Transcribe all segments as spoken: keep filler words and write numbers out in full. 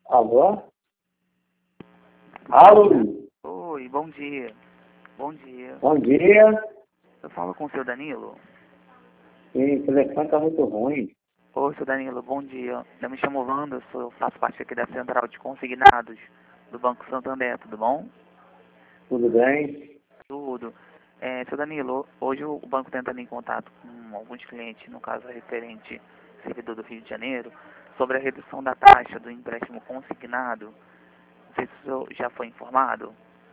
Alô? Alô? Oi, bom dia. Bom dia. Bom dia. Eu falo com o seu Danilo? Sim, o telefone tá muito ruim. Oi, seu Danilo, bom dia. Eu me chamo Wanda, eu sou, faço parte aqui da Central de Consignados do Banco Santander, tudo bom? Tudo bem? Tudo. É, seu Danilo, hoje o banco está entrando em contato com alguns clientes, no caso referente servidor do Rio de Janeiro, sobre a redução da taxa do empréstimo consignado. Não sei se o senhor já foi informado.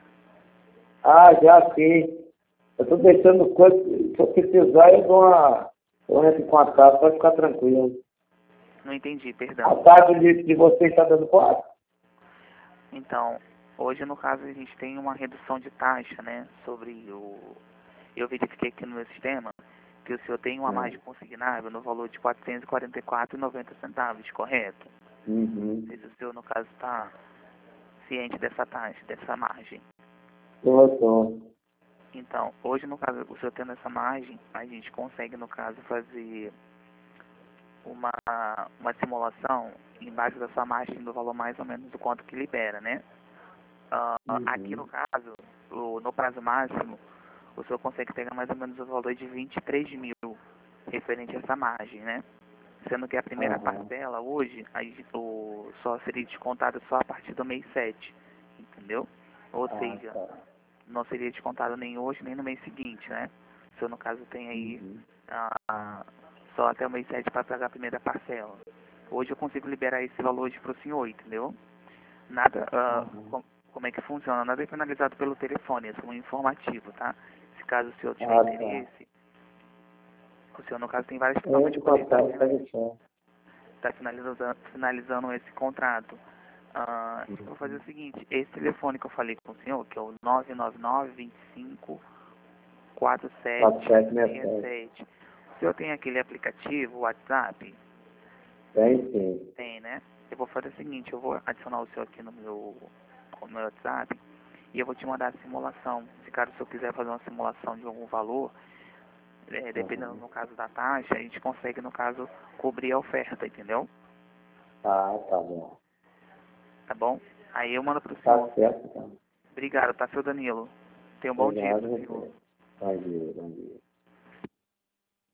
Ah, já sim. Eu tô deixando coisa. Se eu precisar, eu dou uma. Eu entro em contato, pode ficar tranquilo. Não entendi, A perdão. taxa de, de vocês está dando quanto? Então, hoje no caso a gente tem uma redução de taxa, né, sobre o... Eu verifiquei aqui no meu sistema que o senhor tem uma margem consignável no valor de quatrocentos e quarenta e quatro reais e noventa centavos, correto? Uhum. Não sei se o senhor, no caso, está ciente dessa taxa, dessa margem. Tô, tô. Então, hoje, no caso, o senhor tendo essa margem, a gente consegue, no caso, fazer uma, uma simulação em base dessa margem do valor mais ou menos do quanto que libera, né? Ah, aqui no Uhum. caso, o- no prazo máximo, o senhor consegue pegar mais ou menos o valor de vinte e três mil referente a essa margem, né? Sendo que a primeira Aham. parcela hoje, aí, o, só seria descontada só a partir do mês sete, entendeu? Ou Ah, seja, tá. não seria descontado nem hoje nem no mês seguinte, né? O senhor, no caso, tem aí Uhum. ah, só até o mês sete para pagar a primeira parcela. Hoje eu consigo liberar esse valor hoje para o senhor, entendeu? Nada, ah, Aham. com- como é que funciona? Nada é finalizado pelo telefone, é só um informativo, tá? Se caso o senhor tiver Ah, tá. interesse, o senhor, no caso, tem várias Eu formas entro de em poder estar contato, pode deixar. tá finalizando, finalizando esse contrato. Ah, eu vou fazer o seguinte, esse telefone que eu falei com o senhor, que é o nove nove nove, vinte e cinco, quarenta e sete, quatro sete sessenta seis e sete. sete. O senhor tem aquele aplicativo, WhatsApp? Tem sim. Tem, né? Eu vou fazer o seguinte, eu vou adicionar o senhor aqui no meu, no meu WhatsApp e eu vou te mandar a simulação. Se caso o senhor quiser fazer uma simulação de algum valor, é, dependendo Aham. no caso da taxa, a gente consegue, no caso, cobrir a oferta, entendeu? Ah, tá bom. Tá bom? Aí eu mando pro senhor. Tá certo, então. Obrigado, tá, seu Danilo? Tenha um bom dia Obrigado pro a senhor. você. Bom dia, bom dia.